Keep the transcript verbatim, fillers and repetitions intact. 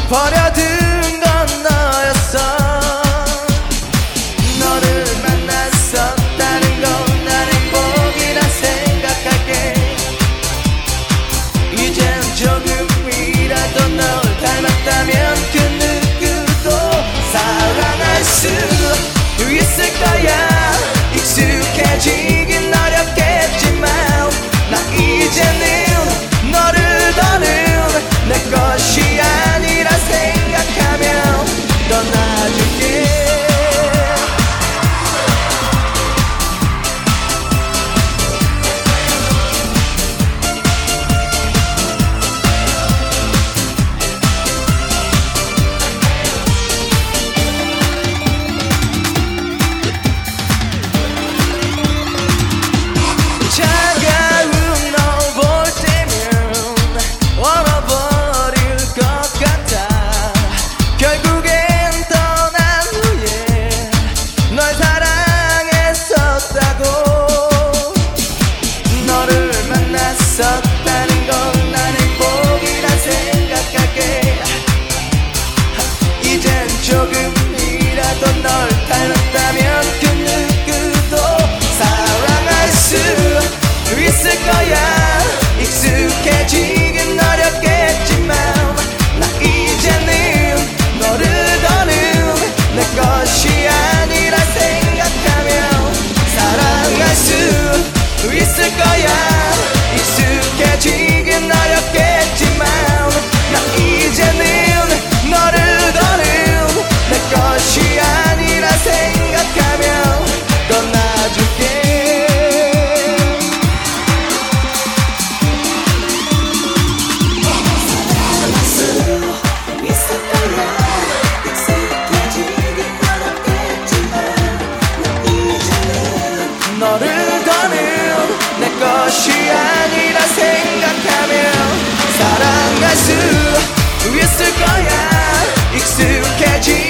버려둔 건 너였어. 너를 만났었다는 건 난 행복이라 생각할게. 이젠 조금이라도 널 닮았다면 그 누구도 사랑할 수 있을 거야. 익숙해지긴 어렵겠지만 나 이제는 너를 더는 내 것이 아니라 생각하며 떠나줄게. 차가운 널 볼 때면 얼어버릴 것 같아. 결국엔 떠난 후에 널 사랑했었다고. 너를 만났었다는 건 난 행복이라 생각할게. 이젠 조금이라도 널 닮았다면 그 누구도 사랑할 수 있을 거야. 익숙해지긴 어렵겠지만 나 이제는 너를 더는 내 것이 아니라 생각하며 살아갈 수 있을 거야. 익숙해지긴 어렵겠지만 나 이제는 너를 더는 내 것이 아니라 생각하며 떠나줄게. 너를 더는 내 것이 아니라 생각하며 살아갈 수 있을 거야. 익숙해지